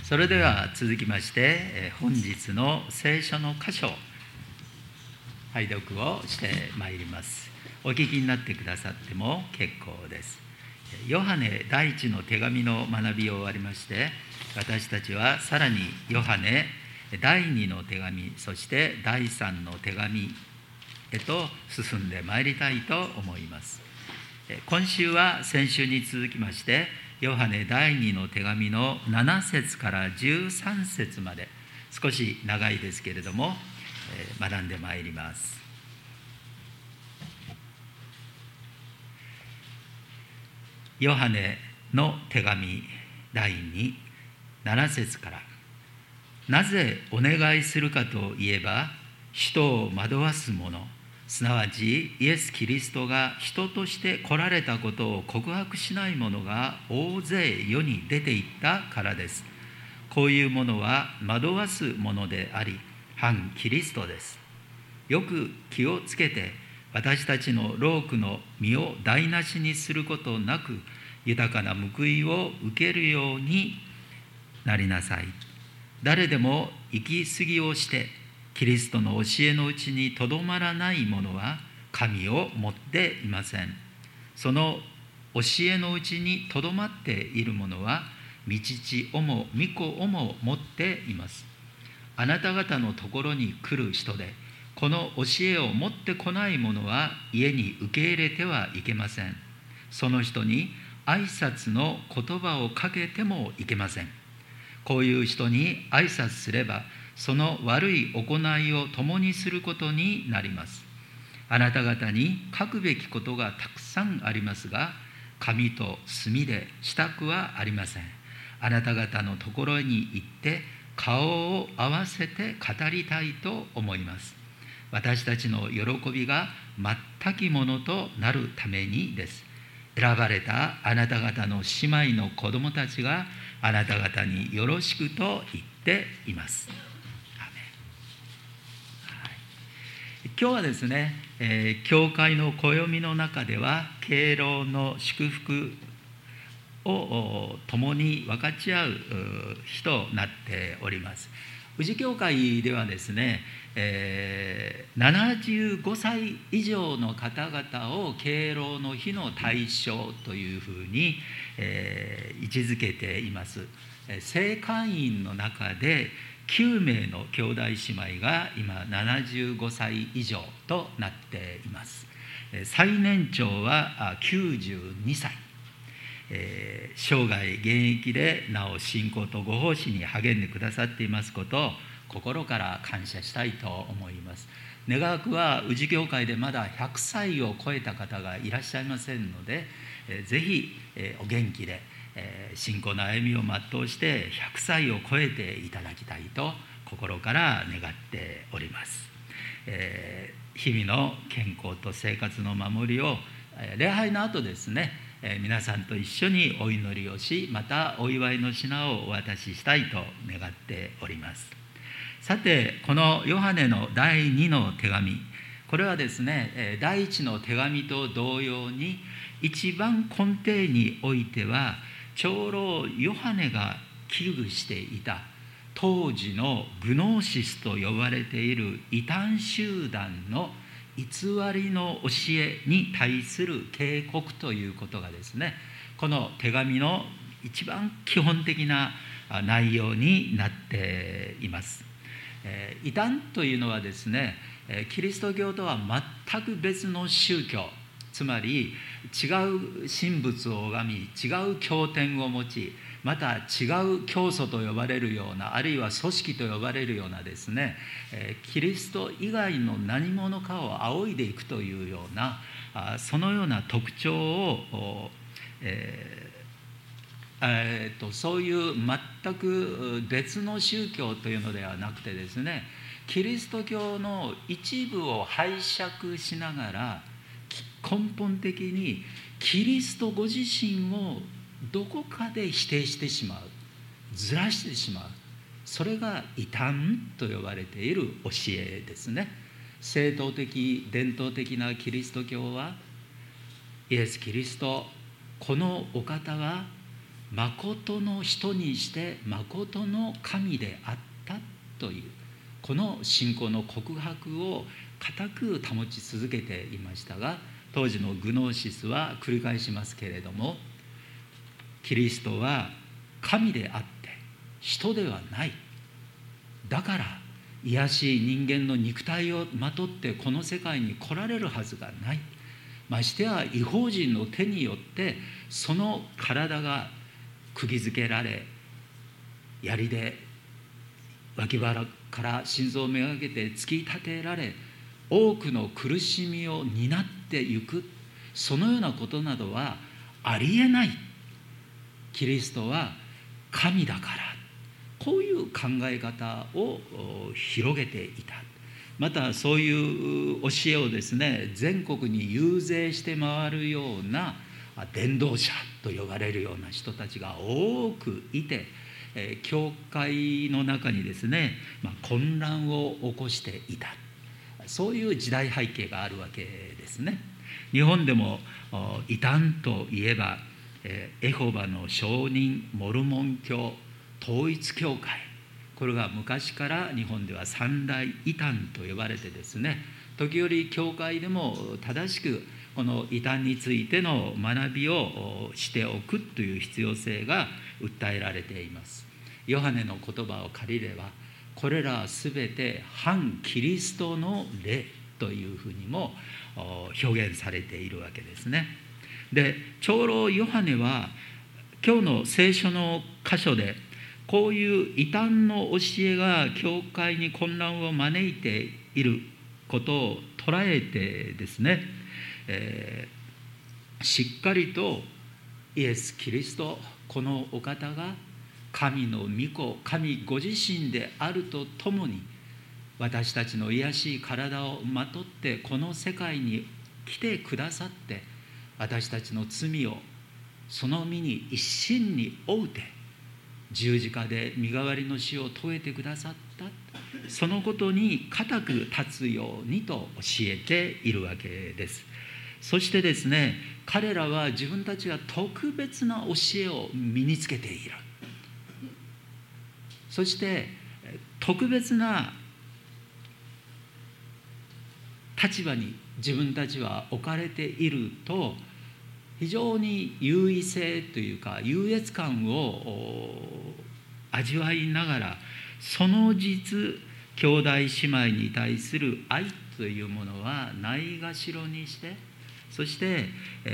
それでは続きまして、本日の聖書の箇所、拝読をしてまいります。お聞きになってくださっても結構です。ヨハネ第一の手紙の学びを終わりまして、私たちはさらにヨハネ第二の手紙、そして第三の手紙へと進んでまいりたいと思います。今週は先週に続きまして、ヨハネ第2の手紙の7節から13節まで、少し長いですけれども、学んでまいります。ヨハネの手紙第2、7節から。なぜお願いするかといえば、人を惑わす者、すなわちイエス・キリストが人として来られたことを告白しない者が大勢世に出ていったからです。こういう者は惑わす者であり、反キリストです。よく気をつけて、私たちの労苦の身を台無しにすることなく、豊かな報いを受けるようになりなさい。誰でも行き過ぎをして、キリストの教えのうちにとどまらない者は神を持っていません。その教えのうちにとどまっている者は御父をも御子をも持っています。あなた方のところに来る人で、この教えを持ってこない者は家に受け入れてはいけません。その人に挨拶の言葉をかけてもいけません。こういう人に挨拶すれば、その悪い行いを共にすることになります。あなた方に書くべきことがたくさんありますが、紙と墨でしたくはありません。あなた方のところに行って顔を合わせて語りたいと思います。私たちの喜びが全きものとなるためにです。選ばれたあなた方の姉妹の子供たちがあなた方によろしくと言っています。今日はですね、教会の暦の中では敬老の祝福を共に分かち合う日となっております。宇治教会ではですね、75歳以上の方々を敬老の日の対象というふうに、位置づけています。正会員の中で9名の兄弟姉妹が今75歳以上となっています。最年長は92歳。生涯現役でなお信仰とご奉仕に励んでくださっていますことを心から感謝したいと思います。願わくは宇治教会でまだ100歳を超えた方がいらっしゃいませんので、ぜひお元気で信仰の歩みを全うして100歳を超えていただきたいと心から願っております。日々の健康と生活の守りを礼拝の後ですね、皆さんと一緒にお祈りをし、またお祝いの品をお渡ししたいと願っております。さて、このヨハネの第2の手紙、これはですね、第1の手紙と同様に一番根底においては長老ヨハネが危惧していた当時のグノーシスと呼ばれている異端集団の偽りの教えに対する警告ということがですね、この手紙の一番基本的な内容になっています。異端というのはですね、キリスト教とは全く別の宗教、つまり違う神仏を拝み、違う経典を持ち、また違う教祖と呼ばれるような、あるいは組織と呼ばれるようなですね、キリスト以外の何者かを仰いでいくというような、そのような特徴を、そういう全く別の宗教というのではなくてですね、キリスト教の一部を拝借しながら根本的にキリストご自身をどこかで否定してしまう、ずらしてしまう、それが異端と呼ばれている教えですね。正統的伝統的なキリスト教は、イエス・キリスト、このお方は誠の人にして誠の神であったという、この信仰の告白を固く保ち続けていましたが、当時のグノーシスは繰り返しますけれども、キリストは神であって人ではない、だから卑しい人間の肉体をまとってこの世界に来られるはずがない、ましてや異邦人の手によってその体が釘付けられ、槍で脇腹から心臓をめがけて突き立てられ、多くの苦しみを担っていく、そのようなことなどはありえない。キリストは神だから、こういう考え方を広げていた。またそういう教えをですね、全国に遊説して回るような伝道者と呼ばれるような人たちが多くいて、教会の中にですね、混乱を起こしていた、そういう時代背景があるわけですね。日本でも異端といえばエホバの証人、モルモン教、統一教会、これが昔から日本では三大異端と呼ばれてですね、時折教会でも正しくこの異端についての学びをしておくという必要性が訴えられています。ヨハネの言葉を借りれば、これらはすべて反キリストの霊というふうにも表現されているわけですね。で、長老ヨハネは今日の聖書の箇所でこういう異端の教えが教会に混乱を招いていることを捉えてですね、しっかりとイエス・キリスト、このお方が神の御子、神ご自身であるとともに、私たちの卑しい体をまとってこの世界に来てくださって、私たちの罪をその身に一身に負うて十字架で身代わりの死を遂げてくださった、そのことに固く立つようにと教えているわけです。そしてですね、彼らは自分たちが特別な教えを身につけている。そして特別な立場に自分たちは置かれていると、非常に優位性というか優越感を味わいながら、その実兄弟姉妹に対する愛というものはないがしろにして、そして、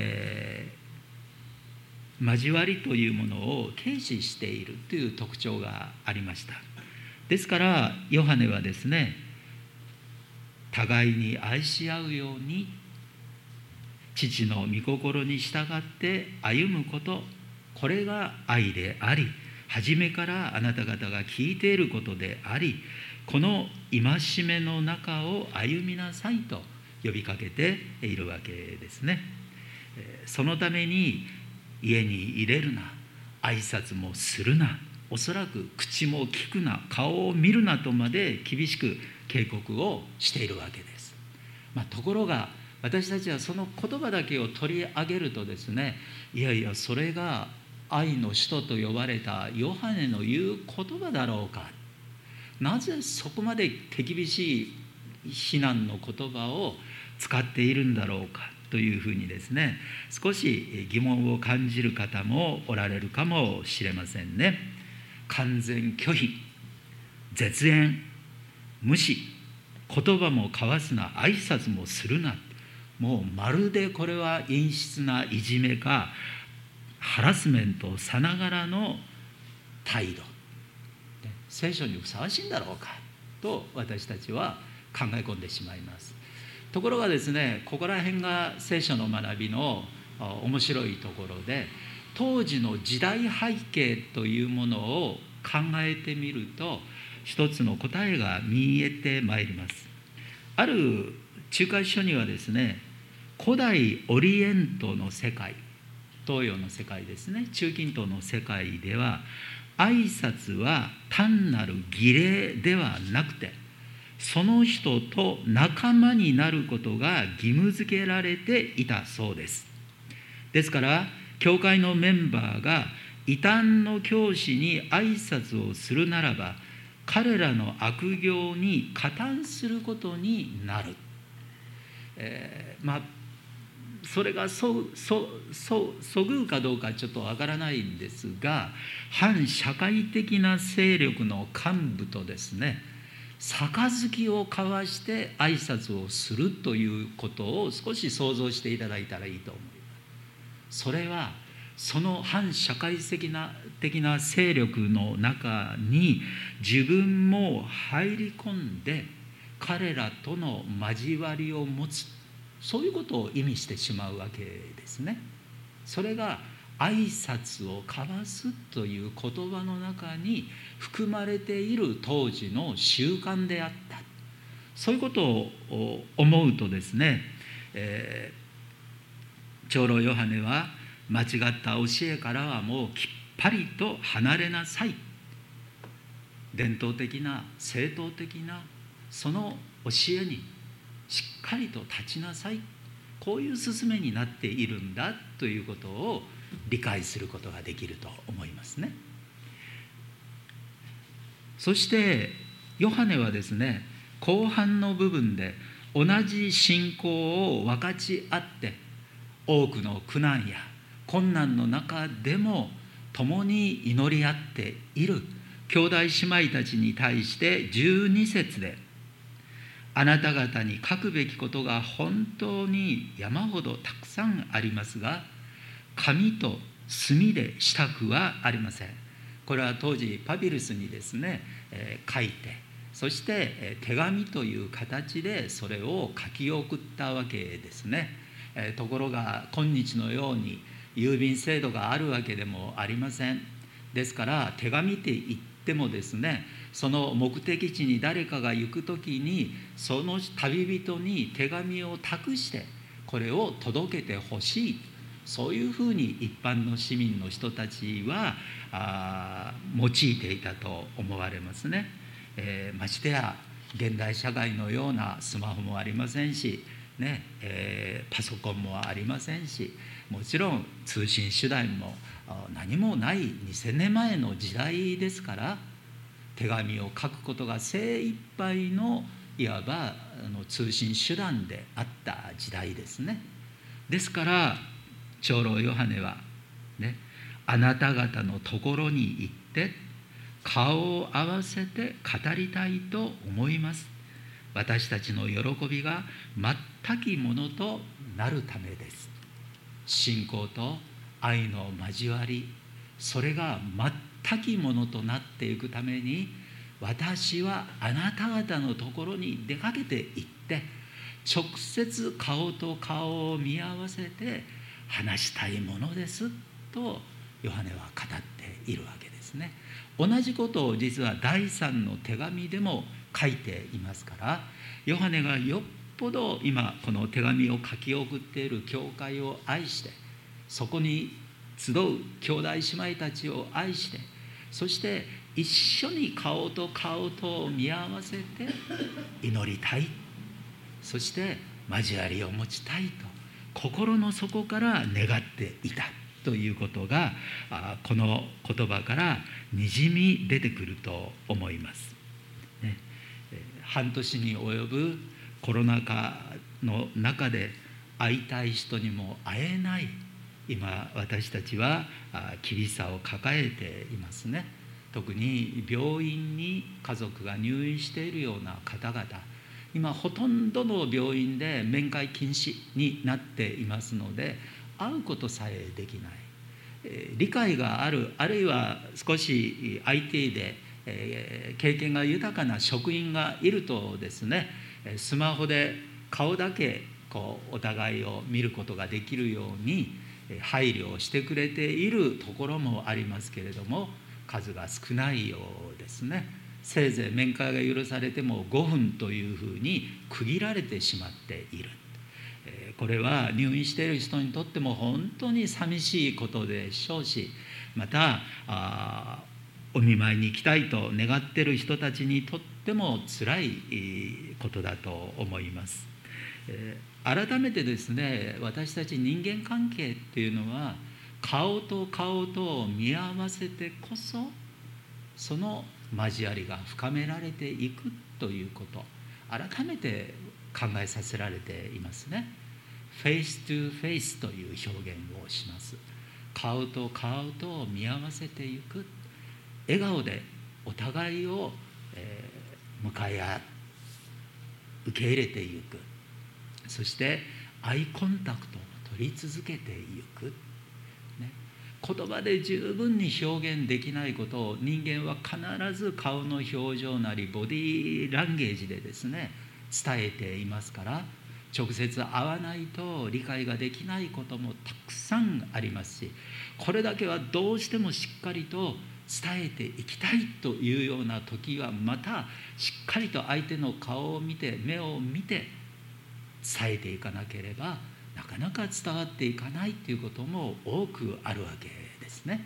交わりというものを軽視しているという特徴がありました。ですからヨハネはですね、互いに愛し合うように父の御心に従って歩むこと、これが愛であり、初めからあなた方が聞いていることであり、この戒めの中を歩みなさいと呼びかけているわけですね。そのために家に入れるな、挨拶もするな、おそらく口も聞くな、顔を見るなとまで厳しく警告をしているわけです。ところが私たちはその言葉だけを取り上げるとですね、いやいや、それが愛の使徒と呼ばれたヨハネの言う言葉だろうか、なぜそこまで手厳しい非難の言葉を使っているんだろうかというふうにですね、少し疑問を感じる方もおられるかもしれませんね。完全拒否、絶縁、無視、言葉も交わすな、挨拶もするな、もうまるでこれは陰湿ないじめかハラスメントさながらの態度、聖書にふさわしいんだろうかと私たちは考え込んでしまいます。ところがですね、ここら辺が聖書の学びの面白いところで、当時の時代背景というものを考えてみると、一つの答えが見えてまいります。ある仲介書にはですね、古代オリエントの世界、東洋の世界ですね、中近東の世界では、挨拶は単なる儀礼ではなくて、その人と仲間になることが義務付けられていたそうです。ですから教会のメンバーが異端の教師に挨拶をするならば、彼らの悪行に加担することになる。それがそぐうかどうかちょっとわからないんですが、反社会的な勢力の幹部とですね、杯を交わして挨拶をするということを少し想像していただいたらいいと思います。それはその反社会的な勢力の中に自分も入り込んで彼らとの交わりを持つ、そういうことを意味してしまうわけですね。それが挨拶を交わすという言葉の中に含まれている当時の習慣であった。そういうことを思うとですね、長老ヨハネは間違った教えからはもうきっぱりと離れなさい。伝統的な正統的なその教えにしっかりと立ちなさい。こういう勧めになっているんだということを理解することができると思いますね。そしてヨハネはですね、後半の部分で同じ信仰を分かち合って多くの苦難や困難の中でも共に祈り合っている兄弟姉妹たちに対して12節で、あなた方に書くべきことが本当に山ほどたくさんありますが、紙と墨でしたくはありません。これは当時パピルスにですね、書いて、そして手紙という形でそれを書き送ったわけですね。ところが今日のように郵便制度があるわけでもありません。ですから手紙って言ってもですね、その目的地に誰かが行くときにその旅人に手紙を託してこれを届けてほしい、そういうふうに一般の市民の人たちは用いていたと思われますね。ましてや現代社会のようなスマホもありませんし、パソコンもありませんし、もちろん通信手段も何もない2000年前の時代ですから、手紙を書くことが精一杯のいわば通信手段であった時代ですね。ですから長老ヨハネはね、あなた方のところに行って顔を合わせて語りたいと思います。私たちの喜びが全きものとなるためです。信仰と愛の交わり、それが全きものとなっていくために、私はあなた方のところに出かけて行って直接顔と顔を見合わせて話したいものですとヨハネは語っているわけですね。同じことを実は第3の手紙でも書いていますから、ヨハネがよっぽど今この手紙を書き送っている教会を愛して、そこに集う兄弟姉妹たちを愛して、そして一緒に顔と顔と見合わせて祈りたい、そして交わりを持ちたいと心の底から願っていたということがこの言葉からにじみ出てくると思います、ね。半年に及ぶコロナ禍の中で会いたい人にも会えない今、私たちは厳しさを抱えていますね。特に病院に家族が入院しているような方々、今ほとんどの病院で面会禁止になっていますので、会うことさえできない、理解がある、あるいは少し IT で経験が豊かな職員がいるとですね、スマホで顔だけお互いを見ることができるように配慮をしてくれているところもありますけれども、数が少ないようですね。せいぜい面会が許されても5分というふうに区切られてしまっている。これは入院している人にとっても本当に寂しいことでしょうし、またお見舞いに行きたいと願っている人たちにとってもつらいことだと思います。改めてですね、私たち人間関係っていうのは顔と顔と見合わせてこそその交わりが深められていくということ、改めて考えさせられていますね。フェイストゥフェイスという表現をします。顔と顔と見合わせていく、笑顔でお互いを、向かい合う、受け入れていく、そしてアイコンタクトを取り続けていく、ね、言葉で十分に表現できないことを人間は必ず顔の表情なりボディーランゲージでですね伝えていますから、直接会わないと理解ができないこともたくさんありますし、これだけはどうしてもしっかりと伝えていきたいというような時はまたしっかりと相手の顔を見て目を見て伝えていかなければなかなか伝わっていかないということも多くあるわけですね。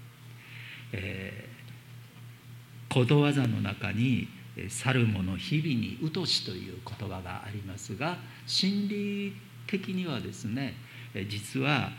ことわざの中に去る者日々にうとしという言葉がありますが、心理的にはですね、実は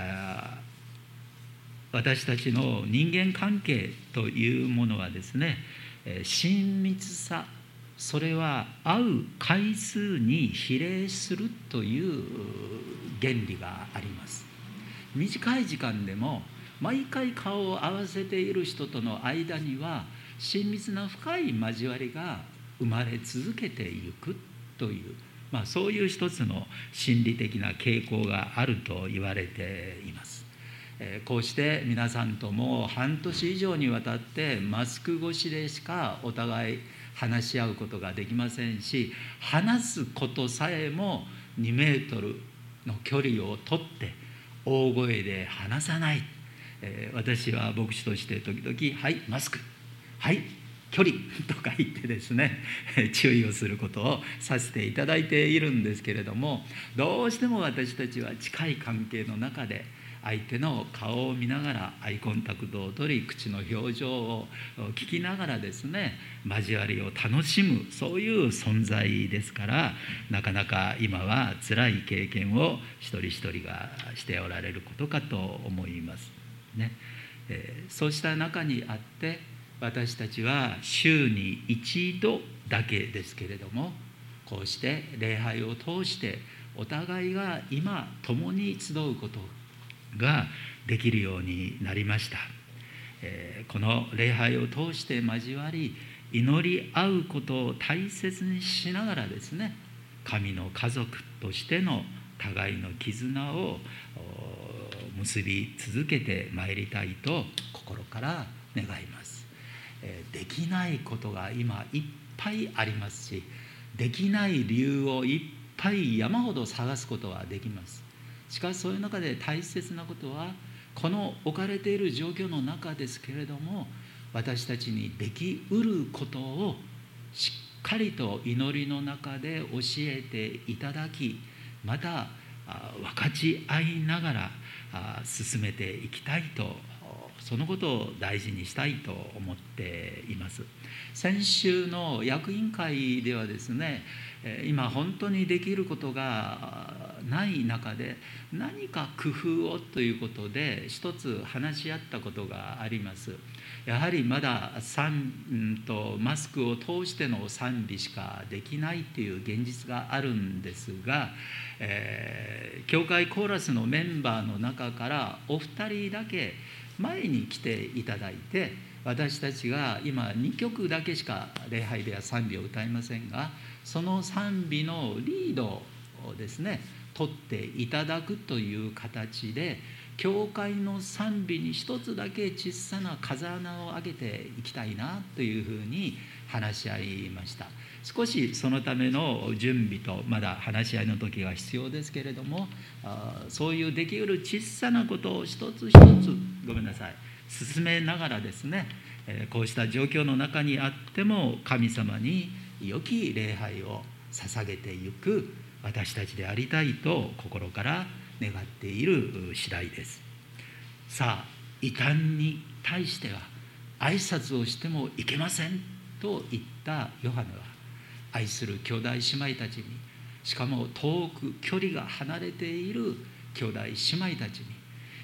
私たちの人間関係というものはですね、親密さ、それは会う回数に比例するという原理があります。短い時間でも毎回顔を合わせている人との間には親密な深い交わりが生まれ続けていくという、そういう一つの心理的な傾向があると言われています。こうして皆さんとも半年以上にわたってマスク越しでしかお互い話し合うことができませんし、話すことさえも2メートルの距離をとって大声で話さない。私は牧師として時々「はいマスク」「はい距離」とか言ってですね注意をすることをさせていただいているんですけれども、どうしても私たちは近い関係の中で相手の顔を見ながらアイコンタクトを取り、口の表情を聞きながらですね交わりを楽しむ、そういう存在ですから、なかなか今は辛い経験を一人一人がしておられることかと思いますね。そうした中にあって私たちは週に一度だけですけれども、こうして礼拝を通してお互いが今共に集うことができるようになりました。この礼拝を通して交わり祈り合うことを大切にしながらですね、神の家族としての互いの絆を結び続けてまいりたいと心から願います。できないことが今いっぱいありますし、できない理由をいっぱい山ほど探すことはできます。しかしそういう中で大切なことは、この置かれている状況の中ですけれども、私たちにできうることをしっかりと祈りの中で教えていただき、また分かち合いながら進めていきたいと、そのことを大事にしたいと思っています。先週の役員会ではですね、今本当にできることがない中で何か工夫をということで一つ話し合ったことがあります。やはりまだマスクを通しての賛美しかできないという現実があるんですが、教会コーラスのメンバーの中からお二人だけ前に来ていただいて、私たちが今2曲だけしか礼拝では賛美を歌いませんが、その賛美のリードをですね取っていただくという形で、教会の賛美に一つだけ小さな風穴を開けていきたいなというふうに話し合いました。少しそのための準備とまだ話し合いの時が必要ですけれども、そういうできうる小さなことを一つ一つ進めながらですね、こうした状況の中にあっても神様に良き礼拝を捧げていく私たちでありたいと心から願っている次第です。さあ、異端に対しては挨拶をしてもいけませんと言ったヨハネは、愛する兄弟姉妹たちに、しかも遠く距離が離れている兄弟姉妹たちに、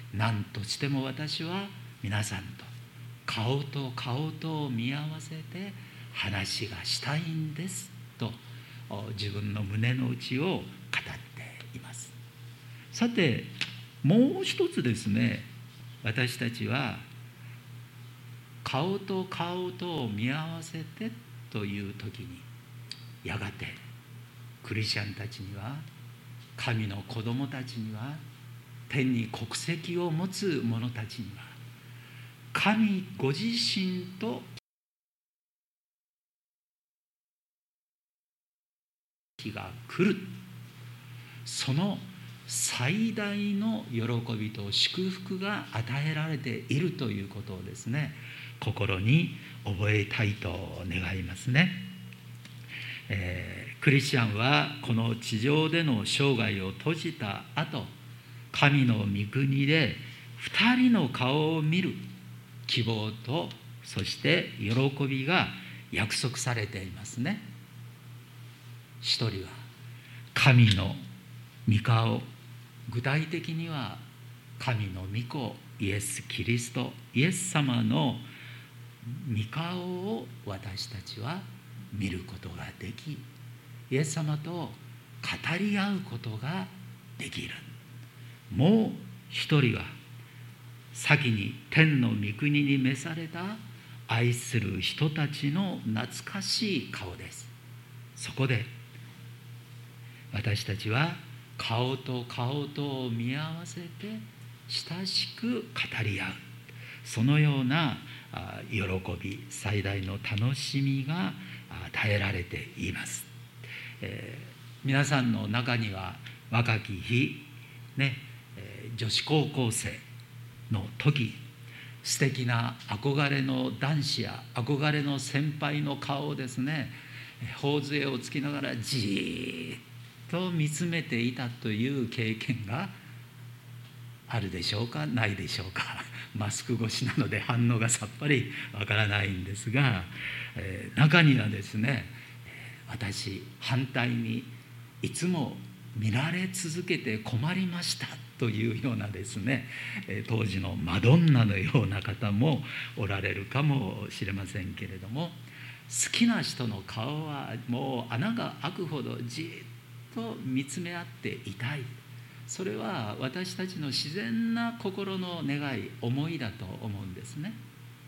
何としても私は皆さんと顔と顔とを見合わせて話がしたいんですと自分の胸の内を語っています。さてもう一つですね、私たちは顔と顔とを見合わせてという時に、やがてクリスチャンたちには、神の子供たちには、天に国籍を持つ者たちには、神ご自身と日が来る、その最大の喜びと祝福が与えられているということをですね、心に覚えたいと願いますね。クリスチャンはこの地上での生涯を閉じた後、神の御国で2人の顔を見る希望と、そして喜びが約束されていますね。一人は神の御顔、具体的には神の御子イエス・キリスト、イエス様の御顔を私たちは見ることができ、イエス様と語り合うことができる。もう一人は先に天の御国に召された愛する人たちの懐かしい顔です。そこで私たちは顔と顔とを見合わせて親しく語り合う、そのような喜び、最大の楽しみが与えられています。皆さんの中には若き日、女子高校生の時、素敵な憧れの男子や憧れの先輩の顔をですね、頬杖をつきながらじーっと見つめていたという経験があるでしょうか、ないでしょうか。マスク越しなので反応がさっぱりわからないんですが、中にはですね、私反対にいつも見られ続けて困りましたというようなですね、当時のマドンナのような方もおられるかもしれませんけれども、好きな人の顔はもう穴が開くほどじっと見つめ合っていたい。それは私たちの自然な心の願い、思いだと思うんですね。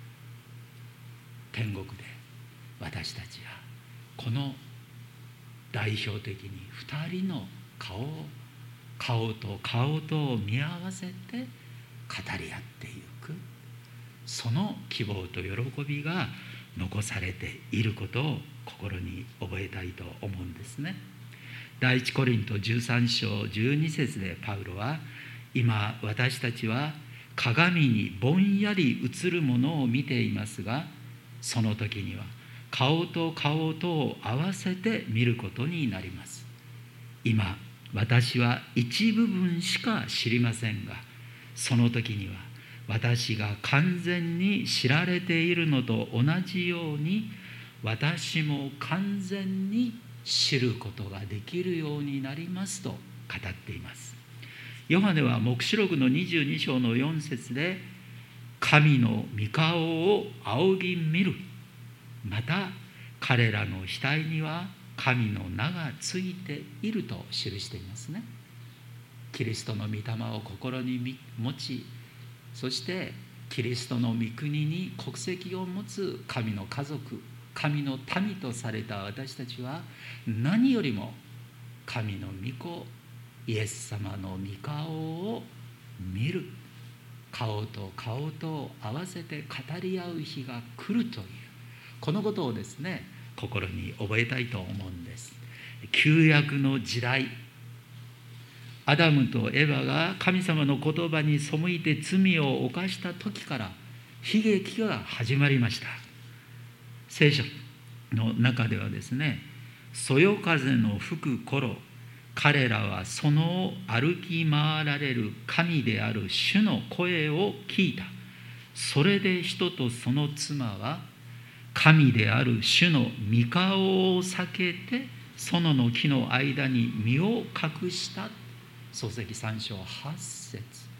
天国で私たちはこの代表的に2人の顔と顔とを見合わせて語り合っていく、その希望と喜びが残されていることを心に覚えたいと思うんですね。第一コリント13章12節でパウロは、今私たちは鏡にぼんやり映るものを見ていますが、その時には顔と顔とを合わせて見ることになります。今私は一部分しか知りませんが、その時には私が完全に知られているのと同じように、私も完全に知ることができるようになりますと語っています。ヨハネは黙示録の22章の4節で、神の御顔を仰ぎ見る、また彼らの額には神の名がついていると記していますね。キリストの御霊を心に持ち、そしてキリストの御国に国籍を持つ神の家族、神の民とされた私たちは、何よりも神の御子イエス様の御顔を見る、顔と顔と合わせて語り合う日が来るという、このことをですね、心に覚えたいと思うんです。旧約の時代、アダムとエバが神様の言葉に背いて罪を犯した時から悲劇が始まりました。聖書の中ではですね、そよ風の吹く頃、彼らはその歩き回られる神である主の声を聞いた。それで人とその妻は神である主の御顔を避けて園の木の間に身を隠した。創世記3章8節。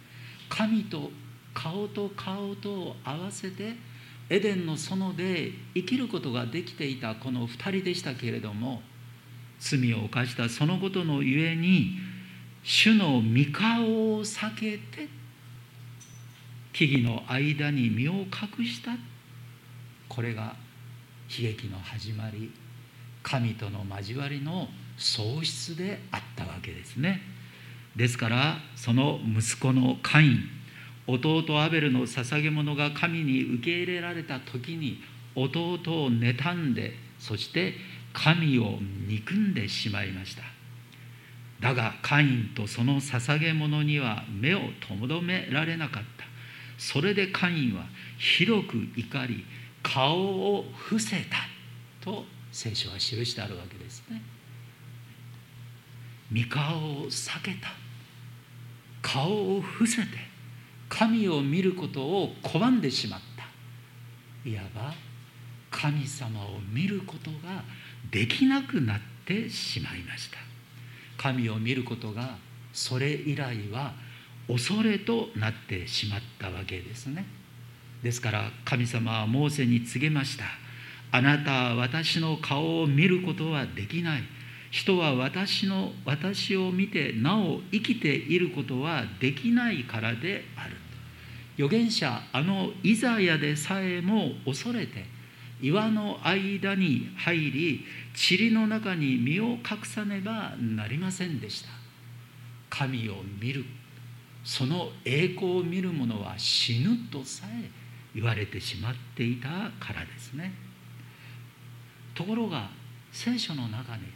神と顔とを合わせてエデンの園で生きることができていたこの2人でしたけれども、罪を犯したそのことのゆえに主の御顔を避けて木々の間に身を隠した。これが悲劇の始まり、神との交わりの喪失であったわけですね。ですからその息子のカイン、弟アベルの捧げ物が神に受け入れられた時に弟を妬んで、そして神を憎んでしまいました。だがカインとその捧げ物には目を留められなかった。それでカインはひどく怒り、顔を伏せたと聖書は記してあるわけですね。御顔を避けた、顔を伏せて神を見ることを拒んでしまった。いわば神様を見ることができなくなってしまいました。神を見ることがそれ以来は恐れとなってしまったわけですね。ですから神様はモーセに告げました。あなたは私の顔を見ることはできない。人は私を見てなお生きていることはできないからである。預言者イザヤでさえも恐れて岩の間に入り、塵の中に身を隠さねばなりませんでした。神を見る、その栄光を見る者は死ぬとさえ言われてしまっていたからですね。ところが聖書の中に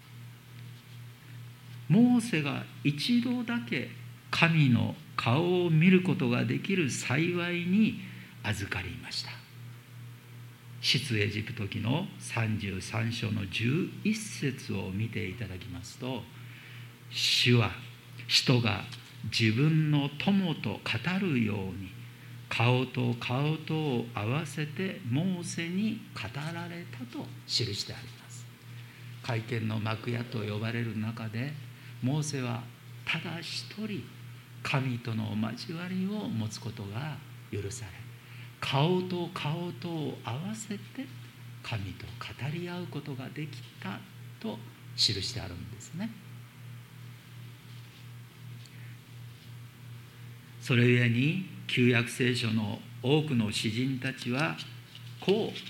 モーセが一度だけ神の顔を見ることができる幸いに預かりました。出エジプト記の33章の11節を見ていただきますと、主は人が自分の友と語るように顔と顔とを合わせてモーセに語られたと記してあります。会見の幕屋と呼ばれる中でモーセはただ一人神との交わりを持つことが許され、顔と顔とを合わせて神と語り合うことができたと記してあるんですね。それゆえに旧約聖書の多くの詩人たちはこう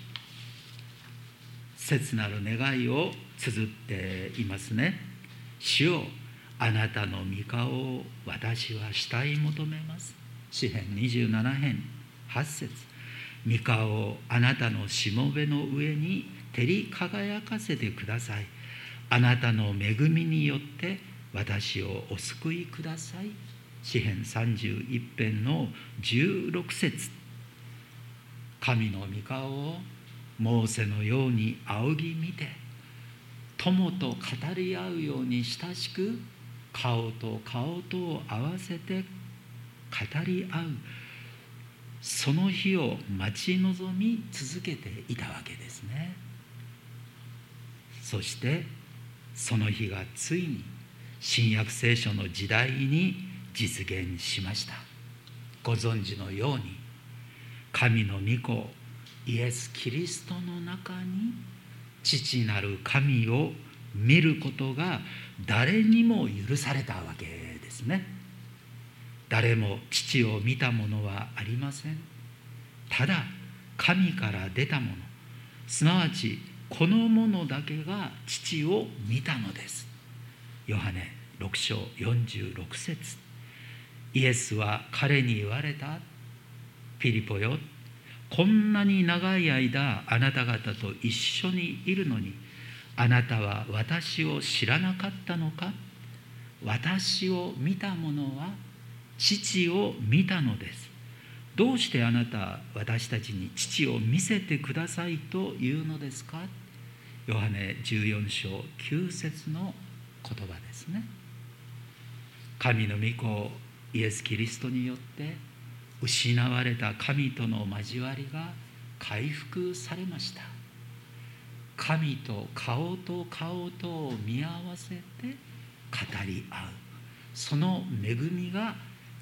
切なる願いを綴っていますね。主よ、あなたの御顔を私は慕い求めます。詩編27編8節。御顔をあなたのしもべの上に照り輝かせてください。あなたの恵みによって私をお救いください。詩編31編の16節。神の御顔をモーセのように仰ぎ見て、友と語り合うように親しく顔と顔とを合わせて語り合う、その日を待ち望み続けていたわけですね。そしてその日がついに新約聖書の時代に実現しました。ご存知のように神の御子イエス・キリストの中に父なる神を見ることが誰にも許されたわけですね。誰も父を見たものはありません。ただ神から出たもの、すなわちこのものだけが父を見たのです。ヨハネ6章46節。イエスは彼に言われた。ピリポよ、こんなに長い間あなた方と一緒にいるのに、あなたは私を知らなかったのか。私を見た者は父を見たのです。どうしてあなた私たちに父を見せてくださいというのですか。ヨハネ14章9節の言葉ですね。神の御子イエス・キリストによって失われた神との交わりが回復されました。神と顔と顔とを見合わせて語り合う、その恵みが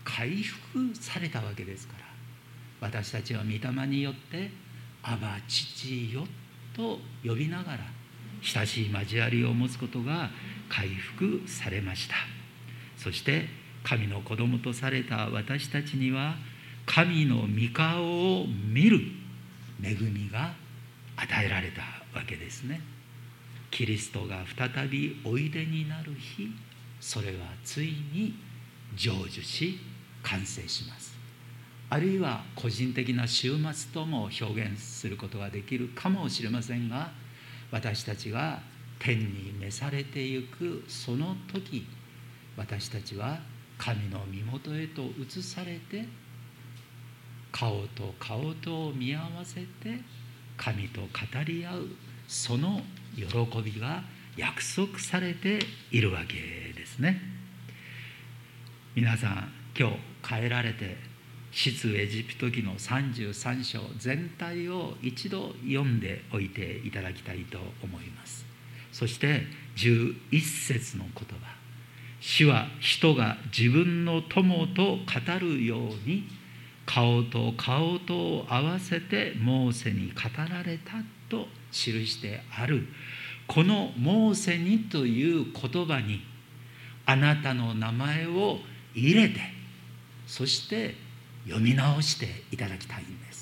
回復されたわけですから、私たちは御霊によってアバ父よと呼びながら親しい交わりを持つことが回復されました。そして神の子供とされた私たちには神の御顔を見る恵みが与えられたわけですね。キリストが再びおいでになる日、それはついに成就し完成します。あるいは個人的な終末とも表現することができるかもしれませんが、私たちが天に召されてゆくその時、私たちは神の身元へと移されて、顔と顔とを見合わせて神と語り合う、その喜びが約束されているわけですね。皆さん、今日帰られて出エジプト記の33章全体を一度読んでおいていただきたいと思います。そして11節の言葉、主は人が自分の友と語るように顔と顔とを合わせてモーセに語られたと記してある、このモーセにという言葉にあなたの名前を入れて、そして読み直していただきたいんです。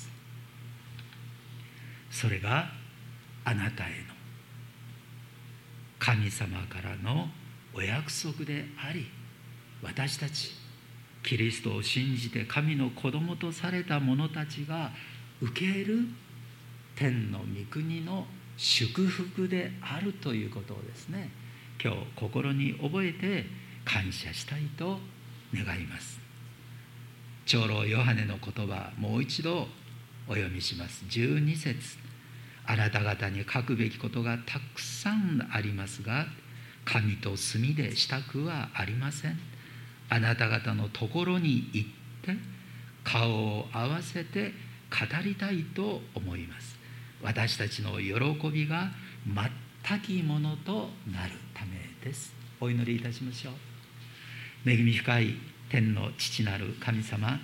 それがあなたへの神様からのお約束であり、私たちキリストを信じて神の子供とされた者たちが受ける天の御国の祝福であるということをですね、今日心に覚えて感謝したいと願います。長老ヨハネの言葉、もう一度お読みします。12節、あなた方に書くべきことがたくさんありますが、神と墨でしたくはありません。あなた方のところに行って顔を合わせて語りたいと思います。私たちの喜びが全きものとなるためです。お祈りいたしましょう。恵み深い天の父なる神様、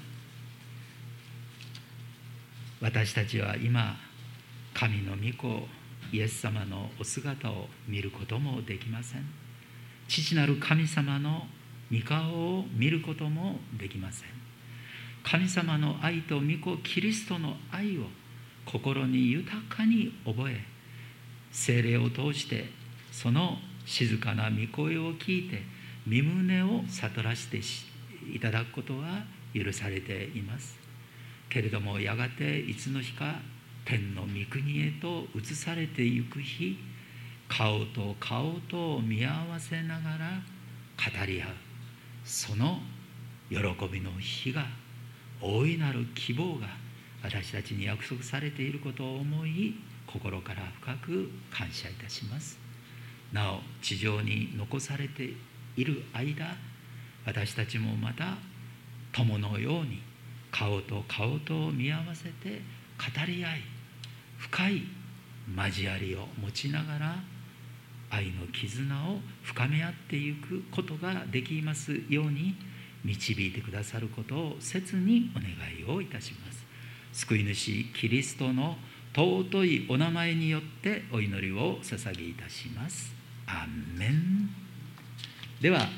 私たちは今神の御子イエス様のお姿を見ることもできません。父なる神様の御顔を見ることもできません。神様の愛と御子キリストの愛を心に豊かに覚え、聖霊を通してその静かな御声を聞いて身胸を悟らせていただくことは許されていますけれども、やがていつの日か天の御国へと移されてゆく日、顔と顔とを見合わせながら語り合う、その喜びの日が、大いなる希望が私たちに約束されていることを思い、心から深く感謝いたします。なお地上に残されている間、私たちもまた友のように顔と顔とを見合わせて語り合い、深い交わりを持ちながら愛の絆を深め合っていくことができますように導いてくださることを切にお願いをいたします。救い主キリストの尊いお名前によってお祈りを捧げいたします。アーメン。では